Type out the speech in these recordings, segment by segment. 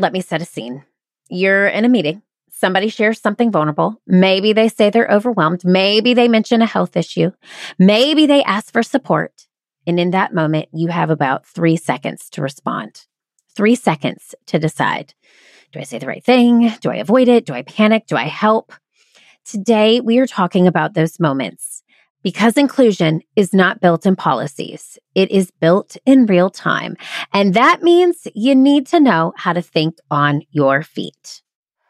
let me set a scene. You're in a meeting. Somebody shares something vulnerable. Maybe they say they're overwhelmed. Maybe they mention a health issue. Maybe they ask for support. And in that moment, you have about 3 seconds to respond. 3 seconds to decide. Do I say the right thing? Do I avoid it? Do I panic? Do I help? Today, we are talking about those moments because inclusion is not built in policies. It is built in real time. And that means you need to know how to think on your feet.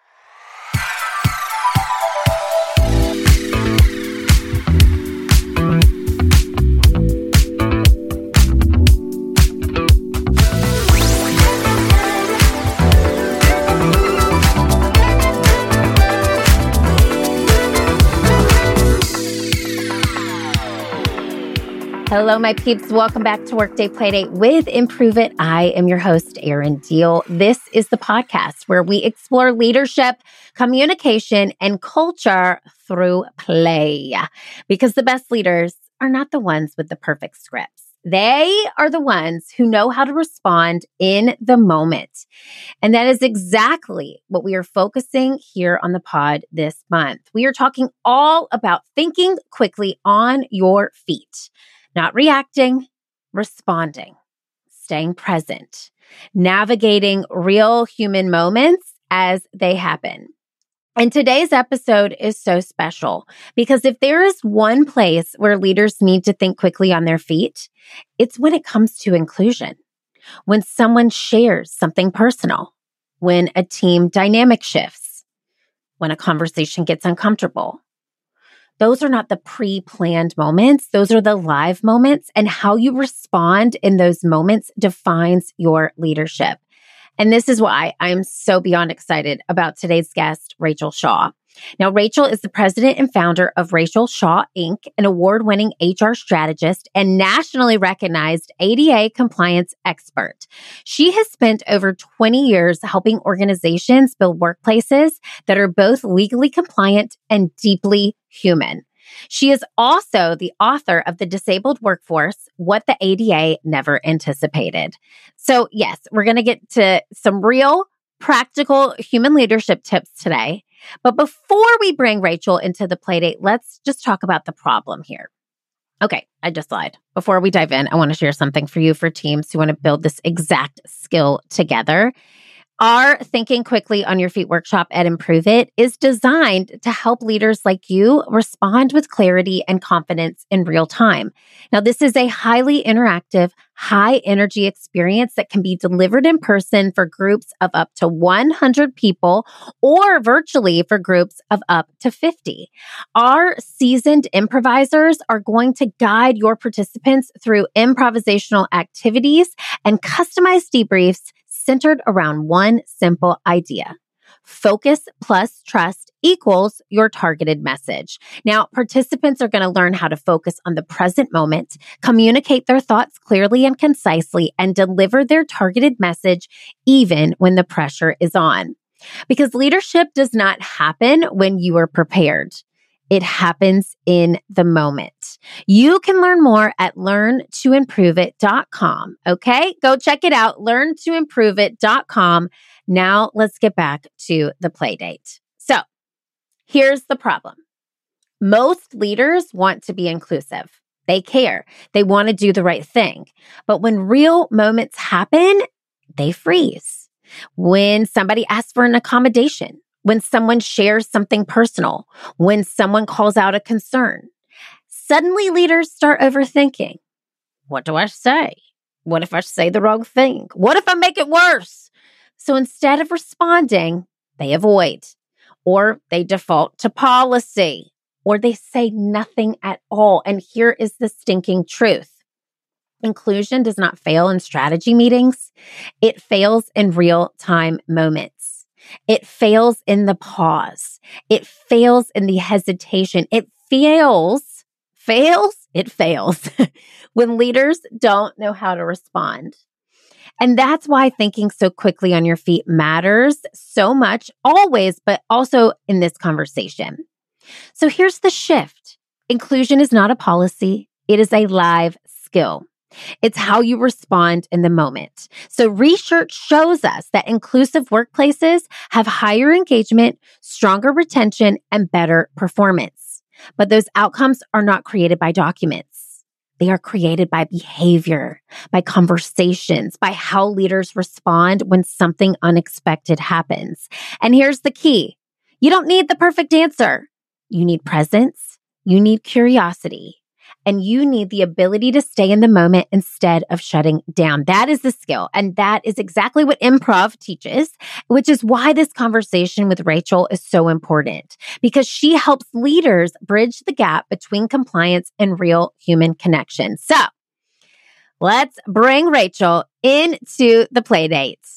Hello, my peeps. Welcome back to Workday Playdate with Improve It. I am your host, Erin Diehl. This is the podcast where we explore leadership, communication, and culture through play. Because the best leaders are not the ones with the perfect scripts. They are the ones who know how to respond in the moment. And that is exactly what we are focusing here on the pod this month. We are talking all about thinking quickly on your feet. Not reacting, responding, staying present, navigating real human moments as they happen. And today's episode is so special because if there is one place where leaders need to think quickly on their feet, it's when it comes to inclusion. When someone shares something personal, when a team dynamic shifts, when a conversation gets uncomfortable. Those are not the pre-planned moments. Those are the live moments, and how you respond in those moments defines your leadership. And this is why I'm so beyond excited about today's guest, Rachel Shaw. Now, Rachel is the president and founder of Rachel Shaw, Inc., an award-winning HR strategist and nationally recognized ADA compliance expert. She has spent over 20 years helping organizations build workplaces that are both legally compliant and deeply human. She is also the author of The Disabled Workforce, What the ADA Never Anticipated. So yes, we're going to get to some real practical human leadership tips today. But before we bring Rachel into the playdate, let's just talk about the problem here. Okay, I just lied. Before we dive in, I want to share something for you for teams who want to build this exact skill together. Our Thinking Quickly on Your Feet workshop at Improve It is designed to help leaders like you respond with clarity and confidence in real time. Now, this is a highly interactive, high-energy experience that can be delivered in person for groups of up to 100 people or virtually for groups of up to 50. Our seasoned improvisers are going to guide your participants through improvisational activities and customized debriefs centered around one simple idea. Focus plus trust equals your targeted message. Now, participants are going to learn how to focus on the present moment, communicate their thoughts clearly and concisely, and deliver their targeted message even when the pressure is on. Because leadership does not happen when you are prepared. It happens in the moment. You can learn more at learntoimproveit.com. Okay, go check it out, learntoimproveit.com. Now let's get back to the playdate. So here's the problem. Most leaders want to be inclusive. They care. They want to do the right thing. But when real moments happen, they freeze. When somebody asks for an accommodation, when someone shares something personal, when someone calls out a concern, suddenly leaders start overthinking. What do I say? What if I say the wrong thing? What if I make it worse? So instead of responding, they avoid, or they default to policy, or they say nothing at all. And here is the stinking truth. Inclusion does not fail in strategy meetings. It fails in real-time moments. It fails in the pause. It fails in the hesitation. It fails when leaders don't know how to respond. And that's why thinking so quickly on your feet matters so much, always, but also in this conversation. So here's the shift. Inclusion is not a policy. It is a live skill. It's how you respond in the moment. So research shows us that inclusive workplaces have higher engagement, stronger retention, and better performance. But those outcomes are not created by documents. They are created by behavior, by conversations, by how leaders respond when something unexpected happens. And here's the key. You don't need the perfect answer. You need presence. You need curiosity. And you need the ability to stay in the moment instead of shutting down. That is the skill. And that is exactly what improv teaches, which is why this conversation with Rachel is so important, because she helps leaders bridge the gap between compliance and real human connection. So let's bring Rachel into the play dates.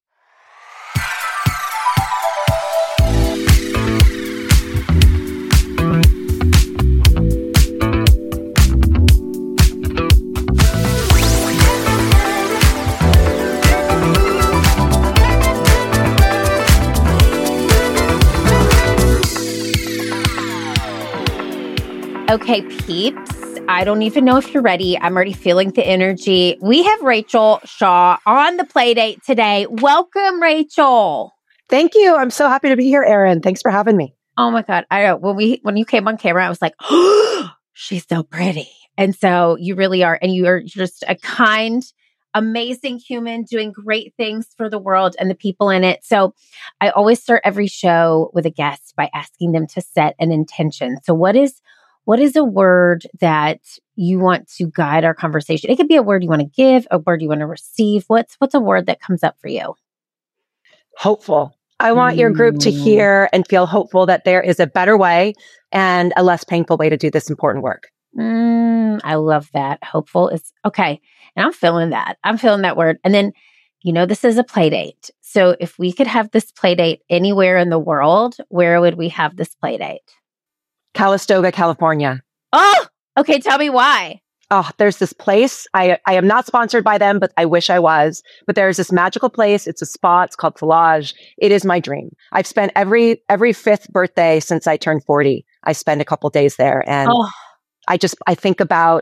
Okay, peeps, I don't even know if you're ready. I'm already feeling the energy. We have Rachel Shaw on the Playdate today. Welcome, Rachel. Thank you. I'm so happy to be here, Erin. Thanks for having me. Oh my God. I know when you came on camera, I was like, oh, she's so pretty. And so you really are. And you are just a kind, amazing human doing great things for the world and the people in it. So I always start every show with a guest by asking them to set an intention. So what is a word that you want to guide our conversation? It could be a word you want to give, a word you want to receive. What's a word that comes up for you? Hopeful. I want your group to hear and feel hopeful that there is a better way and a less painful way to do this important work. I love that. Hopeful is okay. And I'm feeling that. I'm feeling that word. And then, this is a play date. So if we could have this play date anywhere in the world, where would we have this play date? Calistoga, California. Oh, okay. Tell me why. Oh, there's this place. I am not sponsored by them, but I wish I was. But there's this magical place. It's a spa. It's called Solage. It is my dream. I've spent every fifth birthday since I turned 40. I spend a couple days there, and I think about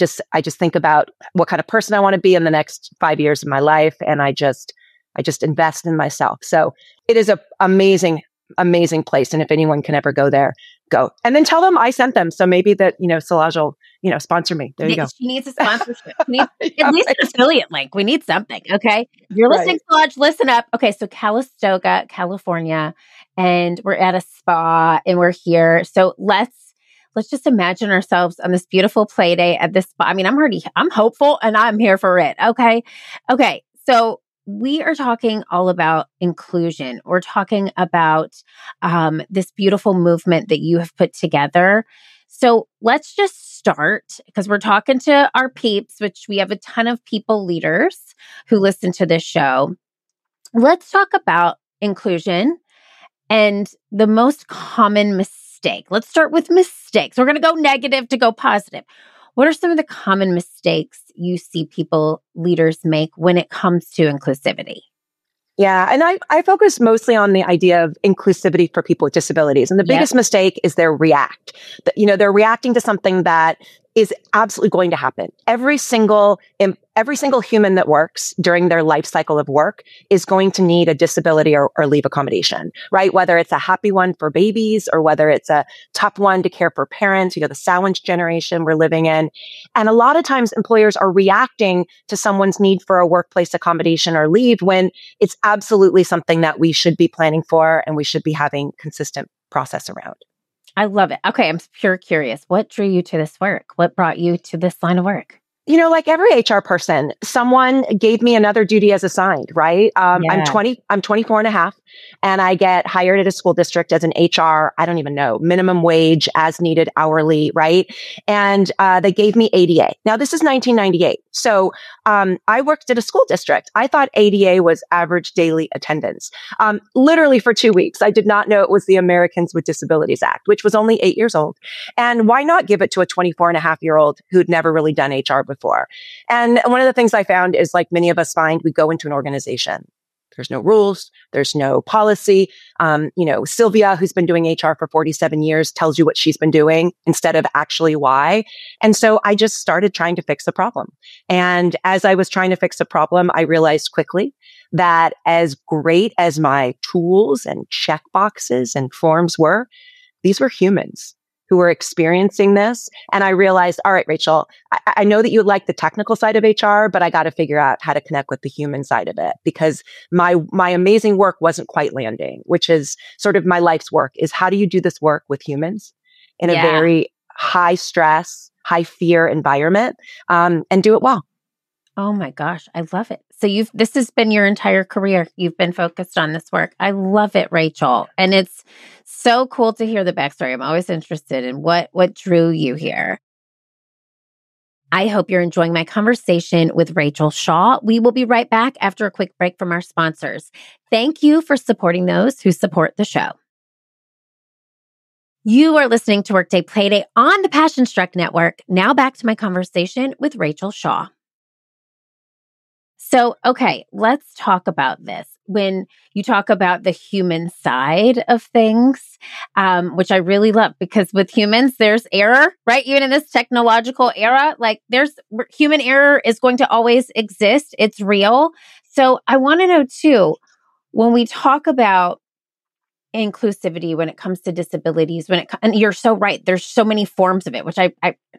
what kind of person I want to be in the next 5 years of my life, and I just invest in myself. So it is an amazing place. And if anyone can ever go there, go. And then tell them I sent them. So maybe that, Solage will, sponsor me. There you go. She needs a sponsorship. At least an affiliate link. We need something. Okay. If you're listening, Solage, listen up. Okay. So Calistoga, California, and we're at a spa and we're here. So let's just imagine ourselves on this beautiful play day at this spa. I mean, I'm hopeful and I'm here for it. Okay. Okay. So we are talking all about inclusion. We're talking about this beautiful movement that you have put together. So let's just start, because we're talking to our peeps, which we have a ton of people leaders who listen to this show. Let's talk about inclusion and the most common mistake. Let's start with mistakes. We're going to go negative to go positive. What are some of the common mistakes you see leaders make when it comes to inclusivity? Yeah. And I focus mostly on the idea of inclusivity for people with disabilities. And the biggest mistake is their react. They're reacting to something that is absolutely going to happen. Every single human that works during their life cycle of work is going to need a disability or leave accommodation, right? Whether it's a happy one for babies or whether it's a tough one to care for parents, the sandwich generation we're living in. And a lot of times employers are reacting to someone's need for a workplace accommodation or leave when it's absolutely something that we should be planning for and we should be having consistent process around. I love it. Okay, I'm pure curious. What drew you to this work? What brought you to this line of work? Like every HR person, someone gave me another duty as assigned, right? I'm 24 and a half, and I get hired at a school district as an HR, I don't even know, minimum wage, as needed, hourly, right? And they gave me ADA. Now, this is 1998. So I worked at a school district. I thought ADA was average daily attendance. Literally for 2 weeks. I did not know it was the Americans with Disabilities Act, which was only 8 years old. And why not give it to a 24 and a half year old who'd never really done HR before? And one of the things I found is, like many of us find, we go into an organization There's no rules. There's no policy. Sylvia, who's been doing HR for 47 years, tells you what she's been doing instead of actually why. And so I just started trying to fix the problem. And as I was trying to fix the problem, I realized quickly that as great as my tools and checkboxes and forms were, these were humans who were experiencing this. And I realized, all right, Rachel, I know that you like the technical side of HR, but I got to figure out how to connect with the human side of it, because my amazing work wasn't quite landing, which is sort of my life's work, is how do you do this work with humans in a very high stress, high fear environment, and do it well. Oh my gosh, I love it. So this has been your entire career. You've been focused on this work. I love it, Rachel. And it's so cool to hear the backstory. I'm always interested in what drew you here. I hope you're enjoying my conversation with Rachel Shaw. We will be right back after a quick break from our sponsors. Thank you for supporting those who support the show. You are listening to Workday Playdate on the Passion Struck Network. Now back to my conversation with Rachel Shaw. So, okay, let's talk about this. When you talk about the human side of things, which I really love, because with humans, there's error, right? Even in this technological era, like human error is going to always exist. It's real. So I want to know too, when we talk about inclusivity, when it comes to disabilities, and you're so right, there's so many forms of it, which I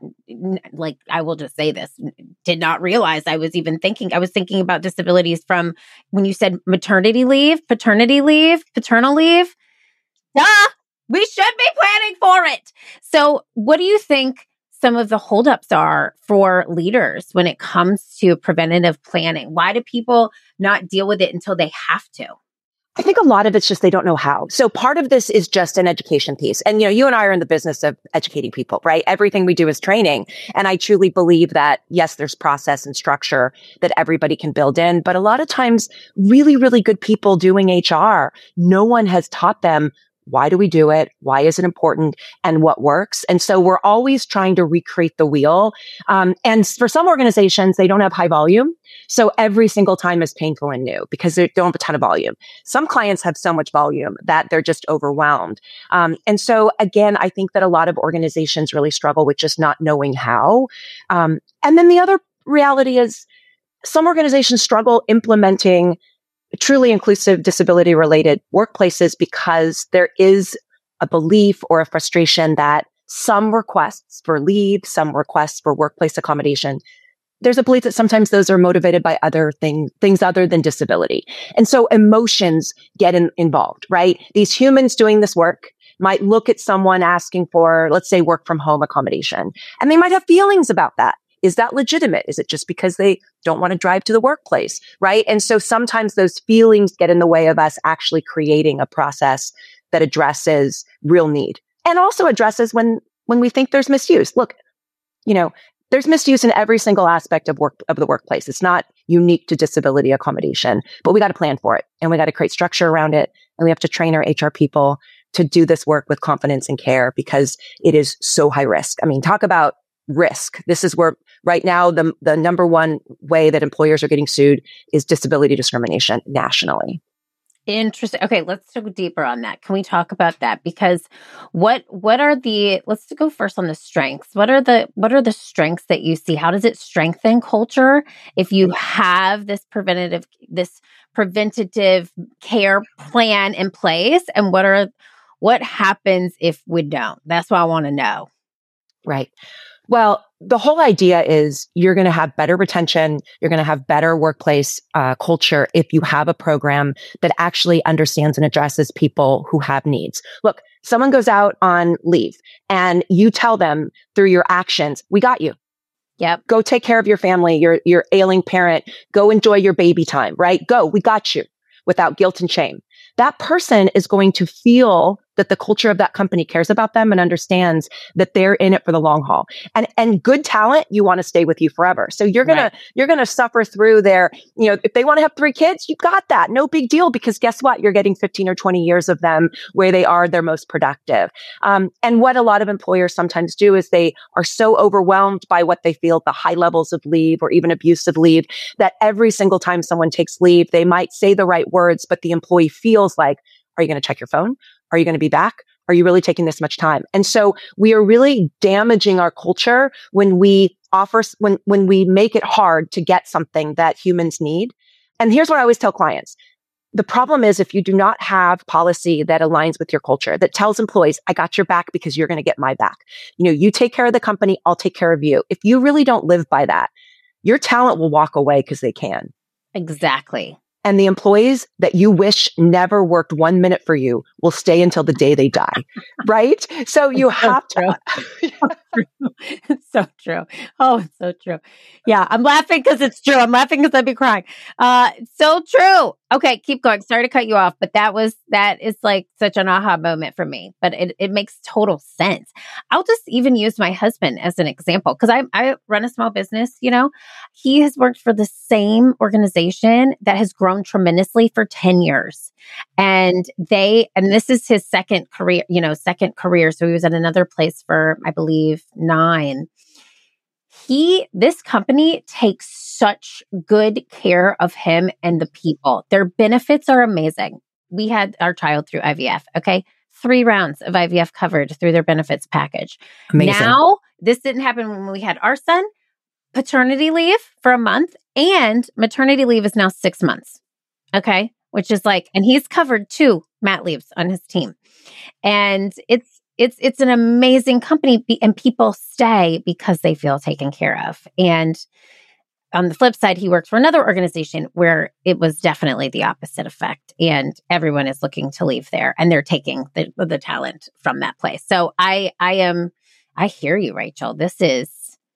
will just say this, did not realize I was thinking about disabilities from when you said maternity leave, paternity leave, paternal leave. Duh! We should be planning for it. So what do you think some of the holdups are for leaders when it comes to preventative planning? Why do people not deal with it until they have to? I think a lot of it's just they don't know how. So part of this is just an education piece. And, you and I are in the business of educating people, right? Everything we do is training. And I truly believe that, yes, there's process and structure that everybody can build in. But a lot of times, really, really good people doing HR, no one has taught them, why do we do it? Why is it important? And what works? And so we're always trying to recreate the wheel. And for some organizations, they don't have high volume. So every single time is painful and new because they don't have a ton of volume. Some clients have so much volume that they're just overwhelmed. And so again, I think that a lot of organizations really struggle with just not knowing how. And then the other reality is some organizations struggle implementing truly inclusive disability related workplaces because there is a belief or a frustration that some requests for leave, some requests for workplace accommodation, there's a belief that sometimes those are motivated by other things other than disability. And so emotions get involved, right? These humans doing this work might look at someone asking for, let's say, work from home accommodation, and they might have feelings about that. Is that legitimate? Is it just because they don't want to drive to the workplace, right? And so sometimes those feelings get in the way of us actually creating a process that addresses real need and also addresses when we think there's misuse. Look, there's misuse in every single aspect of the workplace. It's not unique to disability accommodation, but we got to plan for it and we got to create structure around it. And we have to train our HR people to do this work with confidence and care because it is so high risk. I mean, talk about risk. This is where right now the number one way that employers are getting sued is disability discrimination nationally. Interesting. Okay, let's go deeper on that. Can we talk about that? Because let's go first on the strengths. What are the strengths that you see? How does it strengthen culture if you have this preventative care plan in place? And what happens if we don't? That's what I want to know. Right. Well, the whole idea is you're going to have better retention. You're going to have better workplace culture if you have a program that actually understands and addresses people who have needs. Look, someone goes out on leave and you tell them through your actions, we got you. Yep. Go take care of your family, your ailing parent. Go enjoy your baby time, right? Go, we got you, without guilt and shame. That person is going to feel that the culture of that company cares about them and understands that they're in it for the long haul. And good talent, you want to stay with you forever. So you're going to suffer through their, if they want to have 3 kids, you got that. No big deal, because guess what? You're getting 15 or 20 years of them where they are their most productive. And what a lot of employers sometimes do is they are so overwhelmed by what they feel the high levels of leave or even abusive leave, that every single time someone takes leave, they might say the right words, but the employee feels like, are you going to check your phone? Are you going to be back? Are you really taking this much time? And so we are really damaging our culture when we when we make it hard to get something that humans need. And here's what I always tell clients. The problem is if you do not have policy that aligns with your culture, that tells employees, I got your back because you're going to get my back. You take care of the company, I'll take care of you. If you really don't live by that, your talent will walk away because they can. Exactly. And the employees that you wish never worked 1 minute for you will stay until the day they die. Right? So you have to. It's so true. Oh, it's so true. Yeah. I'm laughing because it's true. I'm laughing because I'd be crying. So true. Okay. Keep going. Sorry to cut you off, but that is like such an aha moment for me, but it makes total sense. I'll just even use my husband as an example because I run a small business, he has worked for the same organization that has grown tremendously for 10 years. And this is his second career. So he was at another place for, I believe, 9. This company takes such good care of him and the people. Their benefits are amazing. We had our child through IVF. Okay. 3 rounds of IVF covered through their benefits package. Amazing. Now, this didn't happen when we had our son. Paternity leave for a month and maternity leave is now 6 months. Okay. Which is and he's covered 2 mat leaves on his team. And it's an amazing company and people stay because they feel taken care of. And on the flip side, he worked for another organization where it was definitely the opposite effect and everyone is looking to leave there and they're taking the talent from that place. So I hear you, Rachel. This is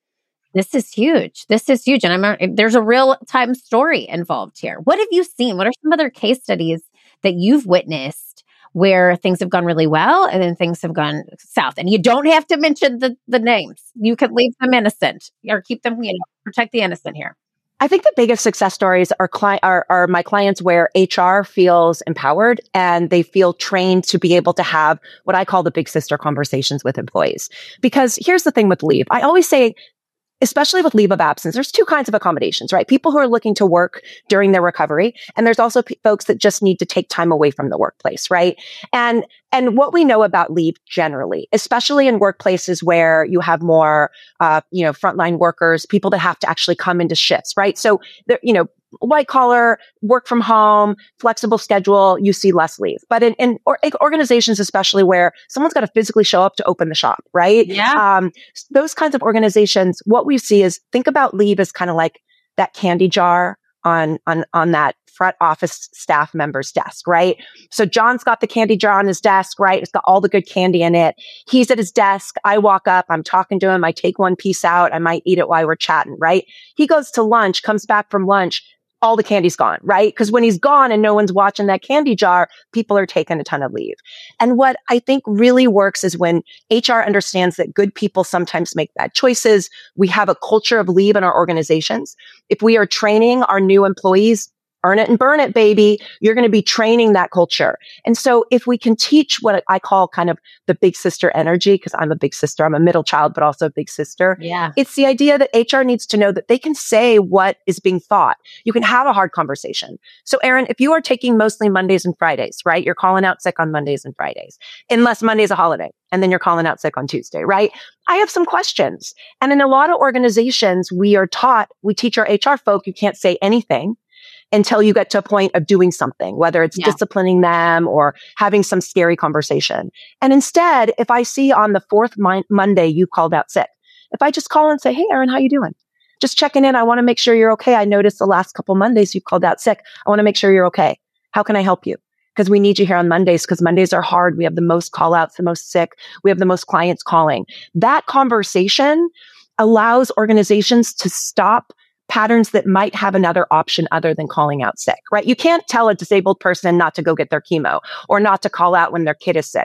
huge. This is huge. And there's a real time story involved here. What have you seen? What are some other case studies that you've witnessed where things have gone really well and then things have gone south? And you don't have to mention the names. You could leave them innocent or keep them, protect the innocent here. I think the biggest success stories are my clients where HR feels empowered and they feel trained to be able to have what I call the big sister conversations with employees. Because here's the thing with leave. I always say, especially with leave of absence, there's 2 kinds of accommodations, right? People who are looking to work during their recovery, and there's also folks that just need to take time away from the workplace, right? And what we know about leave generally, especially in workplaces where you have more, frontline workers, people that have to actually come into shifts, right? So, white collar, work from home, flexible schedule, you see less leave. But in organizations, especially where someone's got to physically show up to open the shop, right? Yeah. Those kinds of organizations, what we see is think about leave as kind of like that candy jar on that front office staff member's desk, right? So John's got the candy jar on his desk, right? It's got all the good candy in it. He's at his desk. I walk up, I'm talking to him. I take one piece out. I might eat it while we're chatting, right? He goes to lunch, comes back from lunch. All the candy's gone, right? Because when he's gone and no one's watching that candy jar, people are taking a ton of leave. And what I think really works is when HR understands that good people sometimes make bad choices. We have a culture of leave in our organizations. If we are training our new employees, earn it and burn it, baby. You're going to be training that culture. And so if we can teach what I call kind of the big sister energy, because I'm a big sister, I'm a middle child, but also a big sister. Yeah. It's the idea that HR needs to know that they can say what is being thought. You can have a hard conversation. So Erin, if you are taking mostly Mondays and Fridays, right? You're calling out sick on Mondays and Fridays, unless Monday's a holiday. And then you're calling out sick on Tuesday, right? I have some questions. And in a lot of organizations, we teach our HR folk, you can't say anything until you get to a point of doing something, whether it's disciplining them or having some scary conversation. And instead, if I see on the 4th Monday you called out sick, if I just call and say, hey, Erin, how you doing? Just checking in. I want to make sure you're okay. I noticed the last couple Mondays you called out sick. I want to make sure you're okay. How can I help you? Because we need you here on Mondays because Mondays are hard. We have the most call outs, the most sick. We have the most clients calling. That conversation allows organizations to stop patterns that might have another option other than calling out sick, right? You can't tell a disabled person not to go get their chemo or not to call out when their kid is sick.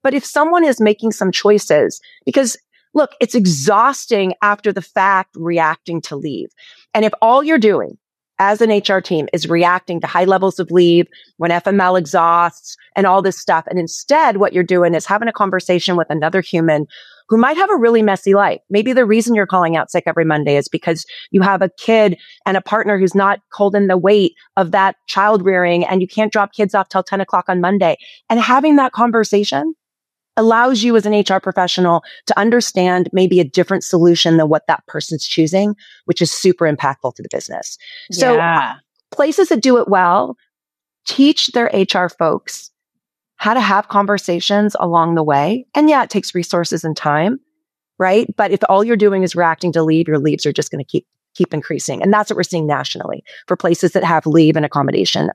But if someone is making some choices, because look, it's exhausting after the fact reacting to leave. And if all you're doing as an HR team is reacting to high levels of leave when FML exhausts and all this stuff, and instead what you're doing is having a conversation with another human who might have a really messy life. Maybe the reason you're calling out sick every Monday is because you have a kid and a partner who's not holding the weight of that child rearing, and you can't drop kids off till 10 o'clock on Monday. And having that conversation allows you as an HR professional to understand maybe a different solution than what that person's choosing, which is super impactful to the business. So places that do it well teach their HR folks how to have conversations along the way. And yeah, it takes resources and time, right? But if all you're doing is reacting to leave, your leaves are just going to keep increasing. And that's what we're seeing nationally for places that have leave and accommodation,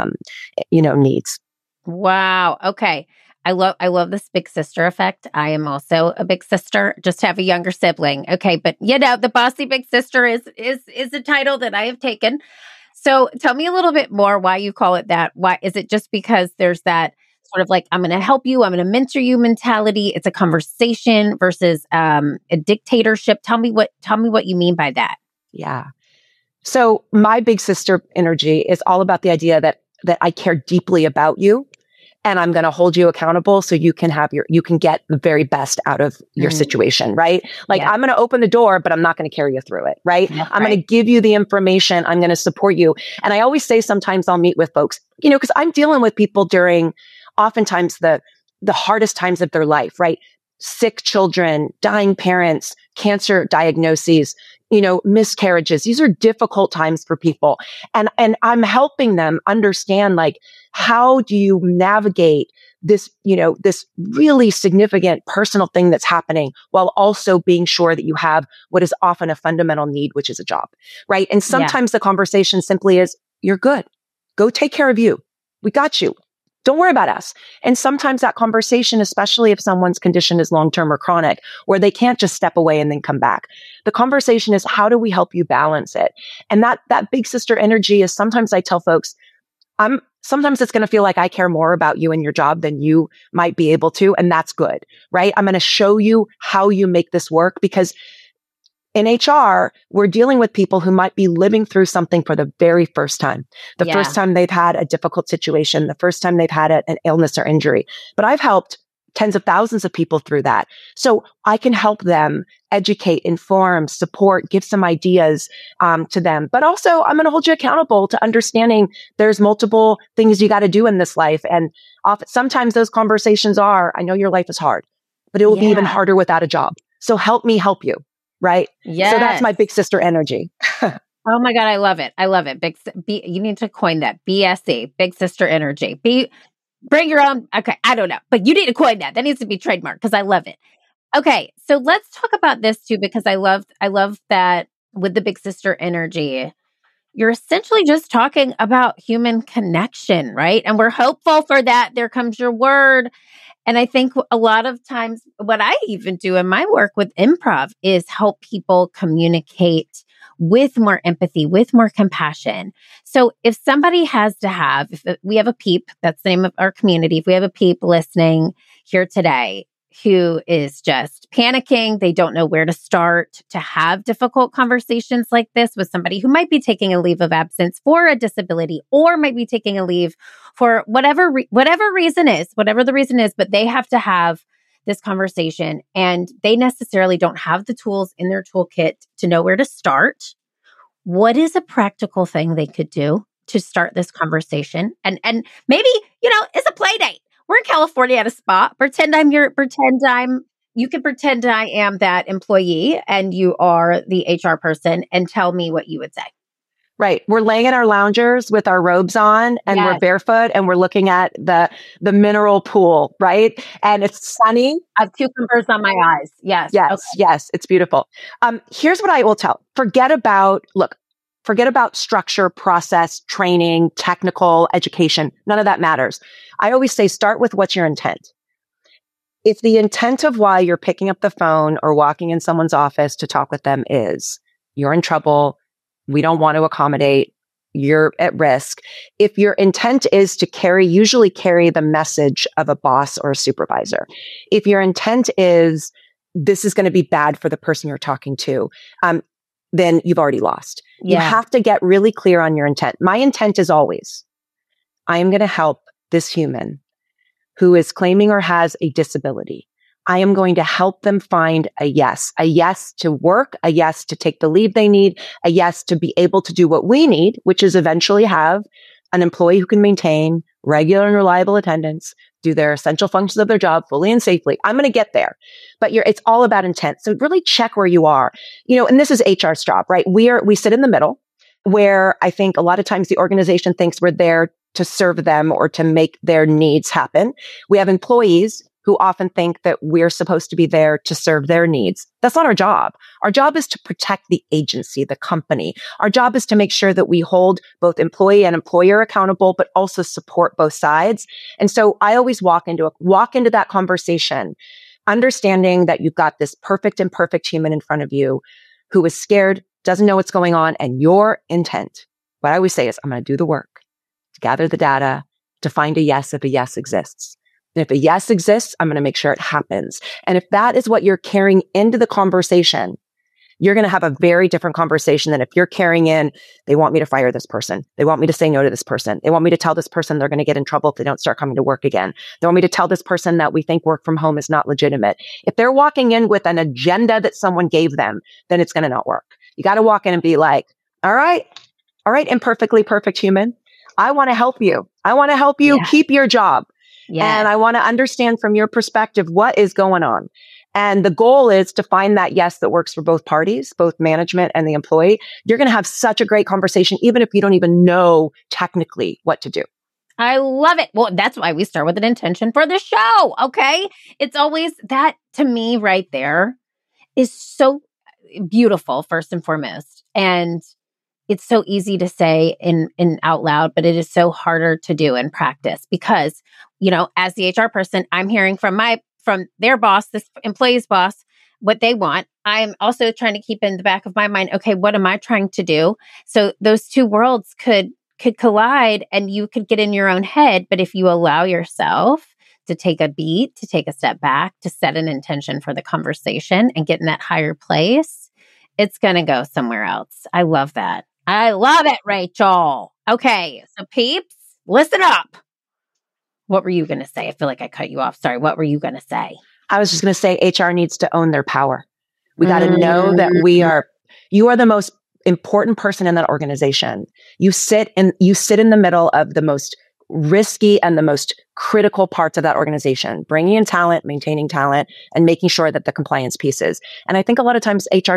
needs. Wow. Okay. I love this big sister effect. I am also a big sister, just have a younger sibling. Okay. But the bossy big sister is a title that I have taken. So tell me a little bit more why you call it that. Why is it just because there's that sort of like, I'm going to help you, I'm going to mentor you mentality? It's a conversation versus a dictatorship. Tell me what you mean by that. Yeah. So my big sister energy is all about the idea that I care deeply about you. And I'm going to hold you accountable so you can get the very best out of your situation, right? Like I'm going to open the door, but I'm not going to carry you through it, right? I'm going to give you the information. I'm going to support you. And I always say sometimes I'll meet with folks, because I'm dealing with people during oftentimes the hardest times of their life, right? Sick children, dying parents, cancer diagnoses, miscarriages. These are difficult times for people. And I'm helping them understand, like, how do you navigate this, this really significant personal thing that's happening while also being sure that you have what is often a fundamental need, which is a job, right? And sometimes the conversation simply is, you're good. Go take care of you. We got you. Don't worry about us. And sometimes that conversation, especially if someone's condition is long-term or chronic, where they can't just step away and then come back. The conversation is, how do we help you balance it? And that big sister energy is, sometimes I tell folks, sometimes it's going to feel like I care more about you and your job than you might be able to. And that's good, right? I'm going to show you how you make this work, because in HR, we're dealing with people who might be living through something for the very first time. The first time they've had a difficult situation, the first time they've had an illness or injury. But I've helped tens of thousands of people through that. So I can help them educate, inform, support, give some ideas to them. But also, I'm going to hold you accountable to understanding there's multiple things you got to do in this life. And sometimes those conversations are, I know your life is hard, but it will be even harder without a job. So help me help you. Right? Yes. So that's my big sister energy. Oh my God. I love it. I love it. You need to coin that. BSE, big sister energy. Bring your own. Okay. I don't know, but you need to coin that. That needs to be trademarked because I love it. Okay. So let's talk about this too, because I love that with the big sister energy, you're essentially just talking about human connection, right? And we're hopeful for that. There comes your word. And I think a lot of times what I even do in my work with improv is help people communicate with more empathy, with more compassion. So if somebody has to have, if we have a peep, that's the name of our community, if we have a peep listening here today who is just panicking, they don't know where to start to have difficult conversations like this with somebody who might be taking a leave of absence for a disability or might be taking a leave for whatever the reason is, but they have to have this conversation and they necessarily don't have the tools in their toolkit to know where to start. What is a practical thing they could do to start this conversation? And maybe, it's a play date. We're in California at a spa. You can pretend I am that employee and you are the HR person and tell me what you would say. Right. We're laying in our loungers with our robes on and we're barefoot and we're looking at the mineral pool, right? And it's sunny. I have cucumbers on my eyes. Yes. Yes. Okay. Yes. It's beautiful. Here's what I will tell. Forget about structure, process, training, technical education. None of that matters. I always say, start with what's your intent. If the intent of why you're picking up the phone or walking in someone's office to talk with them is, you're in trouble, we don't want to accommodate, you're at risk. If your intent is to usually carry the message of a boss or a supervisor. If your intent is, this is going to be bad for the person you're talking to, then you've already lost. You have to get really clear on your intent. My intent is always, I am going to help this human who is claiming or has a disability. I am going to help them find a yes to work, a yes to take the leave they need, a yes to be able to do what we need, which is eventually have an employee who can maintain regular and reliable attendance, do their essential functions of their job fully and safely. I'm going to get there, but it's all about intent. So really check where you are, and this is HR's job, right? We sit in the middle where I think a lot of times the organization thinks we're there to serve them or to make their needs happen. We have employees who often think that we're supposed to be there to serve their needs. That's not our job. Our job is to protect the agency, the company. Our job is to make sure that we hold both employee and employer accountable, but also support both sides. And so I always walk into that conversation, understanding that you've got this perfect and imperfect human in front of you who is scared, doesn't know what's going on, and your intent, what I always say is, I'm going to do the work to gather the data, to find a yes if a yes exists. And if a yes exists, I'm going to make sure it happens. And if that is what you're carrying into the conversation, you're going to have a very different conversation than if you're carrying in, they want me to fire this person. They want me to say no to this person. They want me to tell this person they're going to get in trouble if they don't start coming to work again. They want me to tell this person that we think work from home is not legitimate. If they're walking in with an agenda that someone gave them, then it's going to not work. You got to walk in and be like, all right, imperfectly perfect human. I want to help you. I want to help you keep your job. Yeah. And I want to understand from your perspective what is going on. And the goal is to find that yes that works for both parties, both management and the employee. You're going to have such a great conversation, even if you don't even know technically what to do. I love it. Well, that's why we start with an intention for the show. Okay. It's always that, to me right there is so beautiful, first and foremost. And it's so easy to say in out loud, but it is so harder to do in practice because, as the HR person, I'm hearing from their boss, this employee's boss, what they want. I'm also trying to keep in the back of my mind, okay, what am I trying to do? So those two worlds could collide and you could get in your own head. But if you allow yourself to take a beat, to take a step back, to set an intention for the conversation and get in that higher place, it's going to go somewhere else. I love that. I love it, Rachel. Okay, so peeps, listen up. What were you going to say? I feel like I cut you off. Sorry, what were you going to say? I was just going to say HR needs to own their power. We got to know that you are the most important person in that organization. You sit in the middle of the most risky and the most critical parts of that organization, bringing in talent, maintaining talent, and making sure that the compliance pieces. And I think a lot of times HR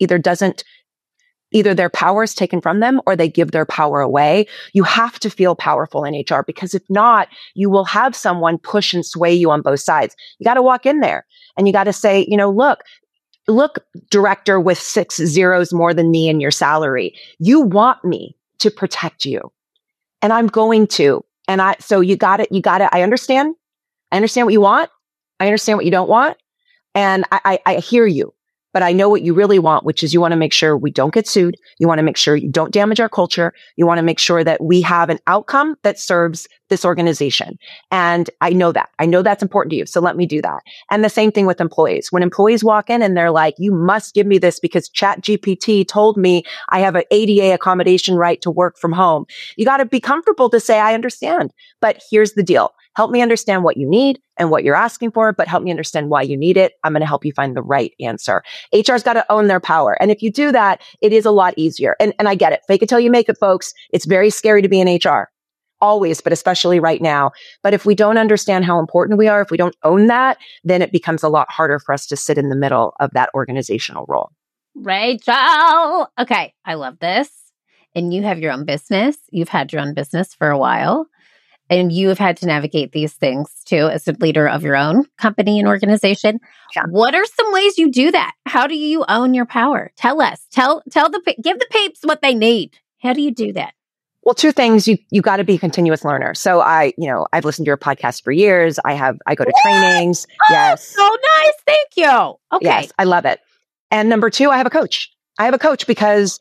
either their power is taken from them or they give their power away. You have to feel powerful in HR because if not, you will have someone push and sway you on both sides. You got to walk in there and you got to say, look, director with 6 zeros more than me in your salary. You want me to protect you and I'm going to. And so you got it. I understand what you want. I understand what you don't want. And I hear you. But I know what you really want, which is you want to make sure we don't get sued. You want to make sure you don't damage our culture. You want to make sure that we have an outcome that serves this organization. And I know that. I know that's important to you. So let me do that. And the same thing with employees. When employees walk in and they're like, you must give me this because ChatGPT told me I have an ADA accommodation right to work from home. You got to be comfortable to say, I understand. But here's the deal. Help me understand what you need and what you're asking for, but help me understand why you need it. I'm going to help you find the right answer. HR's got to own their power. And if you do that, it is a lot easier. And I get it. Fake it till you make it, folks. It's very scary to be in HR. Always, but especially right now. But if we don't understand how important we are, if we don't own that, then it becomes a lot harder for us to sit in the middle of that organizational role. Rachel. Okay. I love this. And you have your own business. You've had your own business for a while. And you have had to navigate these things too as a leader of your own company and organization. Yeah. What are some ways you do that? How do you own your power? Tell us. Give the peeps what they need. How do you do that? Well, two things. You got to be a continuous learner. So I've listened to your podcast for years. I go to trainings. Oh, yes. So nice. Thank you. Okay. Yes, I love it. And number two, I have a coach. I have a coach because,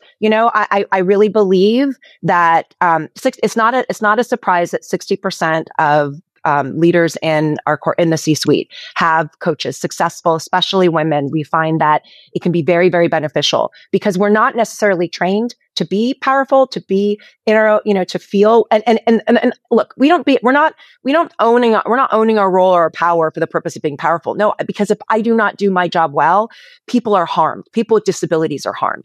I really believe that it's not a surprise that 60% of leaders in the C-suite have coaches, successful, especially women. We find that it can be very, very beneficial because we're not necessarily trained to be powerful, to be in our, to feel and look, we're not owning our role or our power for the purpose of being powerful. No, because if I do not do my job well, people are harmed. People with disabilities are harmed.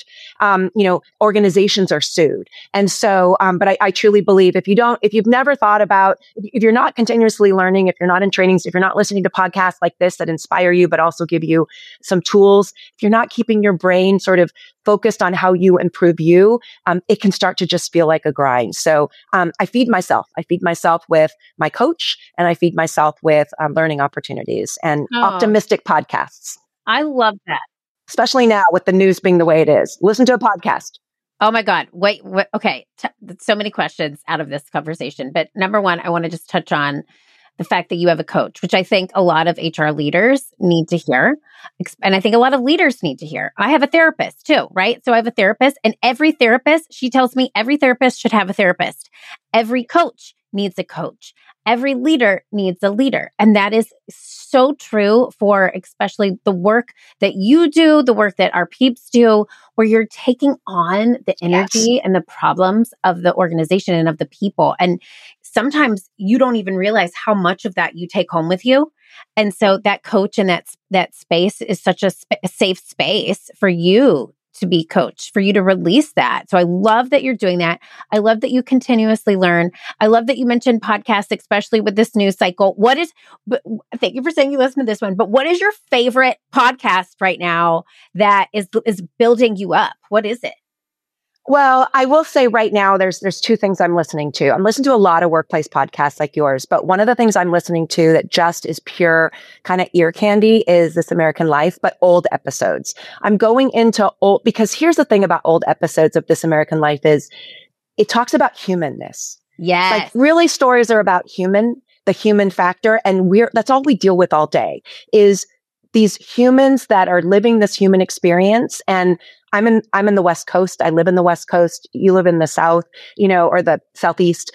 Organizations are sued. And so, but I truly believe if you've never thought about, if you're not continuously learning, if you're not in trainings, if you're not listening to podcasts like this that inspire you, but also give you some tools, if you're not keeping your brain sort of focused on how you improve you, it can start to just feel like a grind. So I feed myself. I feed myself with my coach, and I feed myself with learning opportunities and optimistic podcasts. I love that. Especially now with the news being the way it is. Listen to a podcast. Oh my God. Wait. Okay. So many questions out of this conversation. But number one, I want to just touch on the fact that you have a coach, which I think a lot of HR leaders need to hear. And I think a lot of leaders need to hear. I have a therapist too, right? So I have a therapist, and every therapist, she tells me every therapist should have a therapist. Every coach needs a coach. Every leader needs a leader. And that is so true for especially the work that you do, the work that our peeps do, where you're taking on the energy and the problems of the organization and of the people. And sometimes you don't even realize how much of that you take home with you. And so that coach and that space is such a safe space for you to be coached, for you to release that. So I love that you're doing that. I love that you continuously learn. I love that you mentioned podcasts, especially with this news cycle. Thank you for saying you listen to this one, but what is your favorite podcast right now that is building you up? What is it? Well, I will say right now, there's two things I'm listening to. I'm listening to a lot of workplace podcasts like yours, but one of the things I'm listening to that just is pure kind of ear candy is This American Life, but old episodes. I'm going into old, because here's the thing about old episodes of This American Life is it talks about humanness. Yes. Like really stories are about the human factor. And that's all we deal with all day is these humans that are living this human experience. And I'm in the West Coast. I live in the West Coast. You live in the South, or the Southeast.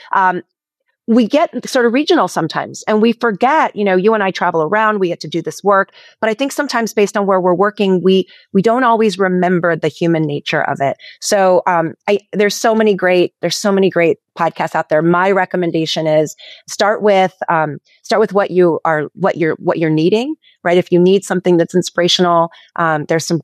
We get sort of regional sometimes, and we forget, you and I travel around, we get to do this work. But I think sometimes based on where we're working, we don't always remember the human nature of it. So, there's so many great podcasts out there. My recommendation is start with what you're needing, right? If you need something that's inspirational, there's some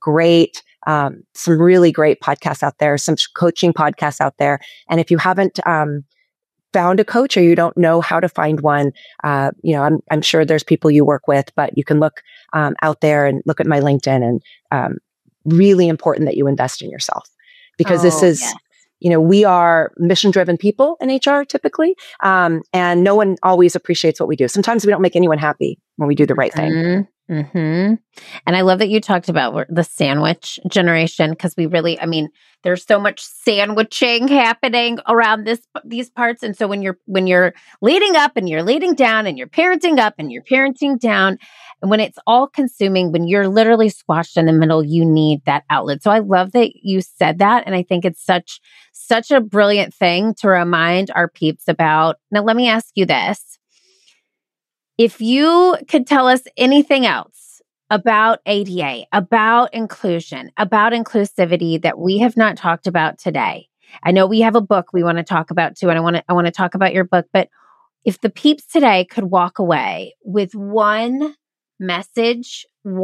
really great podcasts out there, some coaching podcasts out there. And if you haven't, found a coach or you don't know how to find one, I'm sure there's people you work with, but you can look out there and look at my LinkedIn, and really important that you invest in yourself because this is, we are mission-driven people in HR typically, and no one always appreciates what we do. Sometimes we don't make anyone happy when we do the right thing. Mm-hmm. And I love that you talked about the sandwich generation, because there's so much sandwiching happening around these parts. And so when you're leading up and you're leading down and you're parenting up and you're parenting down, and when it's all consuming, when you're literally squashed in the middle, you need that outlet. So I love that you said that. And I think it's such a brilliant thing to remind our peeps about. Now, let me ask you this. If you could tell us anything else about ADA, about inclusion, about inclusivity that we have not talked about today, I know we have a book we want to talk about too, and I want to talk about your book, but if the peeps today could walk away with one message,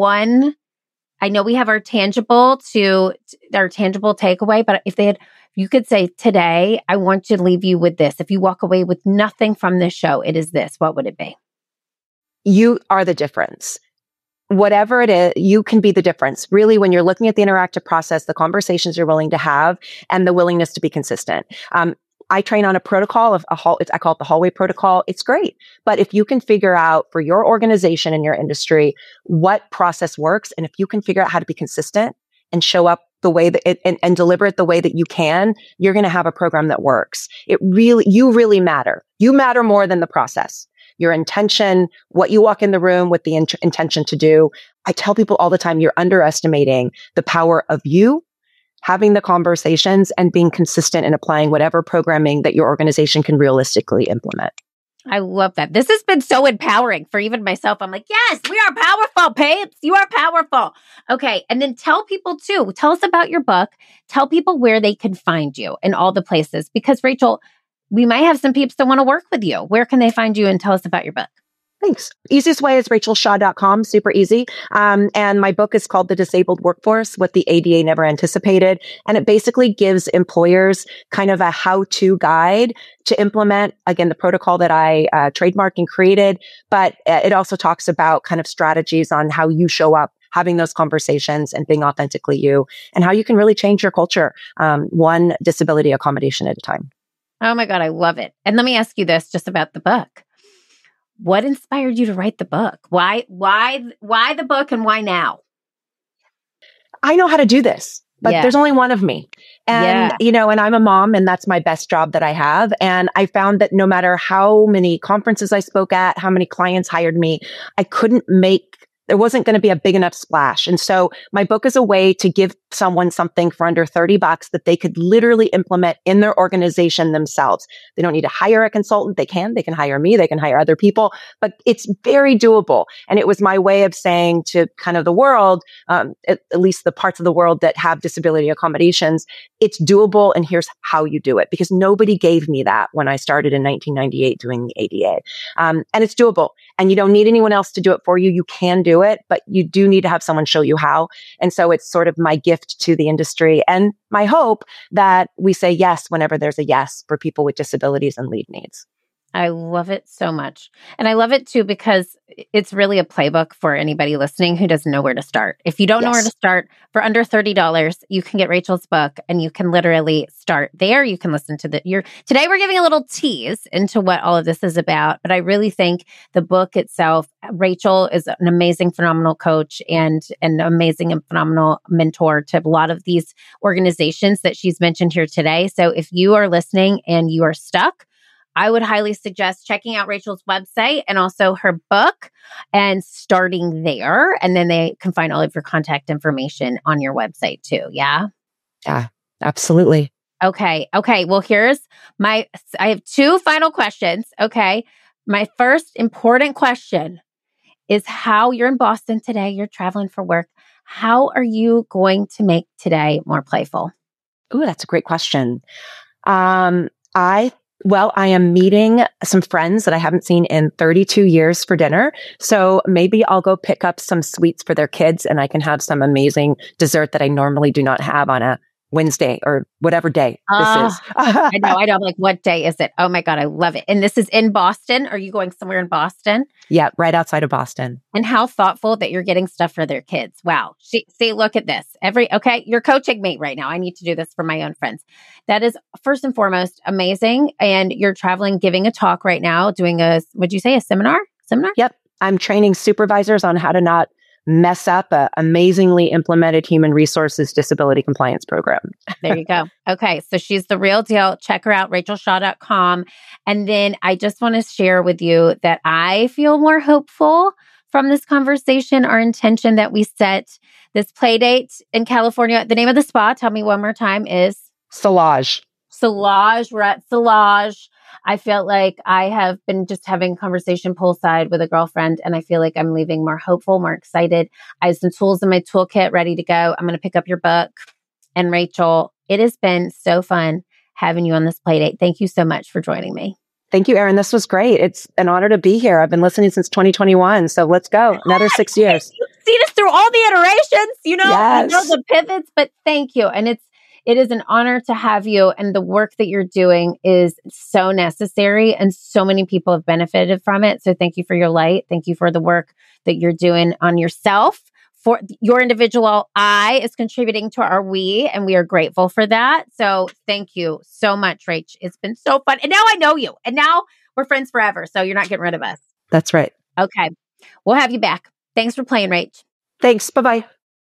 I know we have our tangible takeaway, but if you could say today, I want to leave you with this. If you walk away with nothing from this show, it is this, what would it be? You are the difference. Whatever it is, you can be the difference. Really, when you're looking at the interactive process, the conversations you're willing to have, and the willingness to be consistent. I train on a protocol I call it the hallway protocol. It's great. But if you can figure out for your organization and your industry what process works, and if you can figure out how to be consistent and show up the way that and deliver it the way that you can, you're going to have a program that works. You really matter. You matter more than the process. Your intention, what you walk in the room with the intention to do. I tell people all the time, you're underestimating the power of you having the conversations and being consistent in applying whatever programming that your organization can realistically implement. I love that. This has been so empowering for even myself. I'm like, yes, we are powerful, babes. You are powerful. Okay. And then tell people too, tell us about your book. Tell people where they can find you in all the places. Because Rachel, we might have some peeps that want to work with you. Where can they find you and tell us about your book? Thanks. Easiest way is rachelshaw.com. Super easy. And my book is called The Disabled Workforce, What the ADA Never Anticipated. And it basically gives employers kind of a how-to guide to implement, again, the protocol that I trademarked and created. But it also talks about kind of strategies on how you show up, having those conversations and being authentically you, and how you can really change your culture, one disability accommodation at a time. Oh my God, I love it. And let me ask you this just about the book. What inspired you to write the book? Why the book and why now? I know how to do this, but there's only one of me. And, and I'm a mom and that's my best job that I have. And I found that no matter how many conferences I spoke at, how many clients hired me, there wasn't going to be a big enough splash. And so my book is a way to give someone something for under $30 that they could literally implement in their organization themselves. They don't need to hire a consultant. They can hire me. They can hire other people, but it's very doable. And it was my way of saying to kind of the world, at least the parts of the world that have disability accommodations, it's doable. And here's how you do it, because nobody gave me that when I started in 1998 doing the ADA. And it's doable, and you don't need anyone else to do it for you. You can do it, but you do need to have someone show you how. And so it's sort of my gift to the industry and my hope that we say yes whenever there's a yes for people with disabilities and leave needs. I love it so much. And I love it too, because it's really a playbook for anybody listening who doesn't know where to start. If you don't know where to start, for under $30, you can get Rachel's book and you can literally start there. You can listen to today we're giving a little tease into what all of this is about, but I really think the book itself, Rachel is an amazing, phenomenal coach and an amazing and phenomenal mentor to a lot of these organizations that she's mentioned here today. So if you are listening and you are stuck, I would highly suggest checking out Rachel's website and also her book and starting there. And then they can find all of your contact information on your website too. Yeah? Yeah, absolutely. Okay. Well, I have two final questions. Okay. My first important question is how you're in Boston today. You're traveling for work. How are you going to make today more playful? Ooh, that's a great question. I am meeting some friends that I haven't seen in 32 years for dinner. So maybe I'll go pick up some sweets for their kids and I can have some amazing dessert that I normally do not have on a Wednesday or whatever day this is. I know. I'm like, what day is it? Oh my God, I love it. And this is in Boston. Are you going somewhere in Boston? Yeah, right outside of Boston. And how thoughtful that you're getting stuff for their kids. Wow. See, look at this. You're coaching me right now. I need to do this for my own friends. That is first and foremost amazing. And you're traveling, giving a talk right now, doing would you say a seminar? Yep. I'm training supervisors on how to not mess up an amazingly implemented human resources disability compliance program. There you go. Okay. So she's the real deal. Check her out, rachelshaw.com. And then I just want to share with you that I feel more hopeful from this conversation, our intention that we set this play date in California. The name of the spa, tell me one more time, is? Solage. We're at Solage. I felt like I have been just having a conversation poolside with a girlfriend, and I feel like I'm leaving more hopeful, more excited. I have some tools in my toolkit ready to go. I'm going to pick up your book. And Rachel, it has been so fun having you on this play date. Thank you so much for joining me. Thank you, Erin. This was great. It's an honor to be here. I've been listening since 2021. So let's go. Another 6 years. You've seen us through all the iterations, Yes. the pivots, but thank you. And it is an honor to have you, and the work that you're doing is so necessary, and so many people have benefited from it. So thank you for your light. Thank you for the work that you're doing on yourself. For your individual I is contributing to our we, and we are grateful for that. So thank you so much, Rach. It's been so fun. And now I know you, and now we're friends forever. So you're not getting rid of us. That's right. Okay. We'll have you back. Thanks for playing, Rach. Thanks. Bye-bye.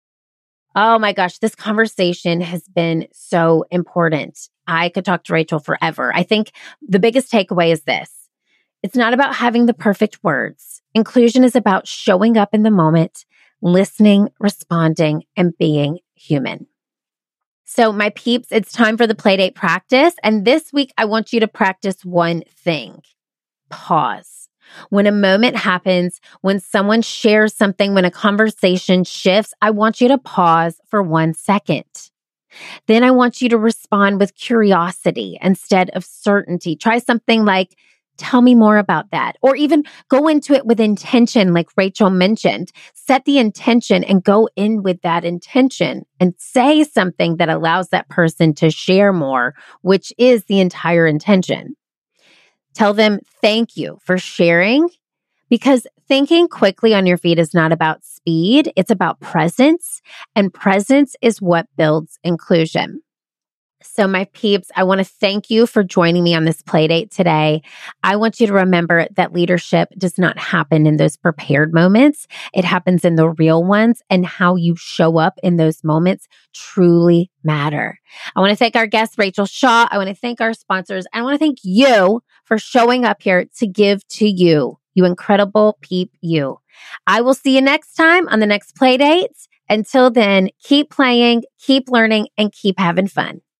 Oh my gosh, this conversation has been so important. I could talk to Rachel forever. I think the biggest takeaway is this. It's not about having the perfect words. Inclusion is about showing up in the moment, listening, responding, and being human. So my peeps, it's time for the Playdate practice. And this week, I want you to practice one thing. Pause. When a moment happens, when someone shares something, when a conversation shifts, I want you to pause for 1 second. Then I want you to respond with curiosity instead of certainty. Try something like, tell me more about that. Or even go into it with intention, like Rachel mentioned. Set the intention and go in with that intention and say something that allows that person to share more, which is the entire intention. Tell them thank you for sharing, because thinking quickly on your feet is not about speed. It's about presence, and presence is what builds inclusion. So my peeps, I want to thank you for joining me on this Playdate today. I want you to remember that leadership does not happen in those prepared moments. It happens in the real ones, and how you show up in those moments truly matter. I want to thank our guest, Rachel Shaw. I want to thank our sponsors. I want to thank you for showing up here to give to you, you incredible peep you. I will see you next time on the next Playdate. Until then, keep playing, keep learning, and keep having fun.